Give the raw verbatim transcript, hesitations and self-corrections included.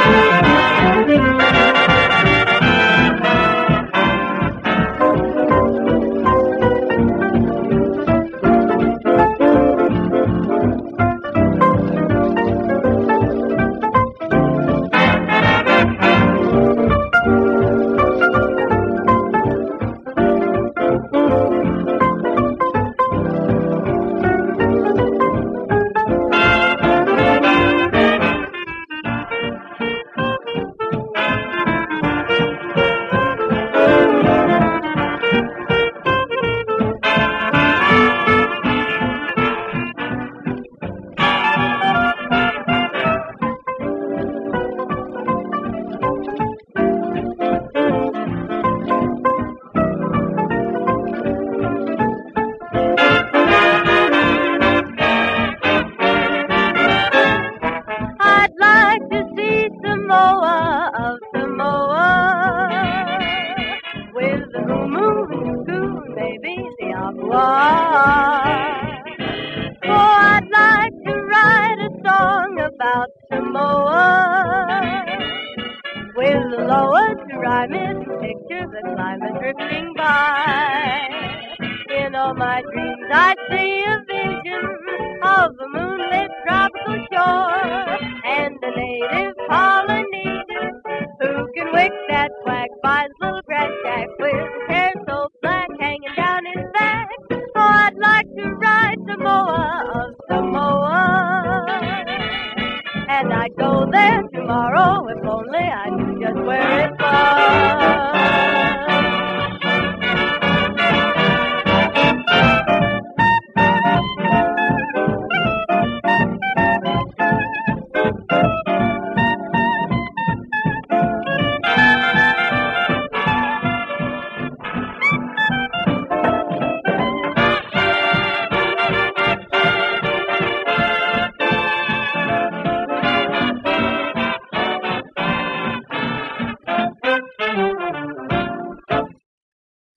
Of Samoa, with the moon, moon, moon, maybe the agua. Oh, I'd like to write a song about Samoa, with the lower to rhyme it, picture the climate drifting by. In all my dreams I see a vision of a moonlit tropical shore, and a native Polynesian who can wick that quack by his little grass shack with his hair so black hanging down his back. Oh, I'd like to ride Samoa of Samoa, and I'd go there tomorrow if only I knew just where it was.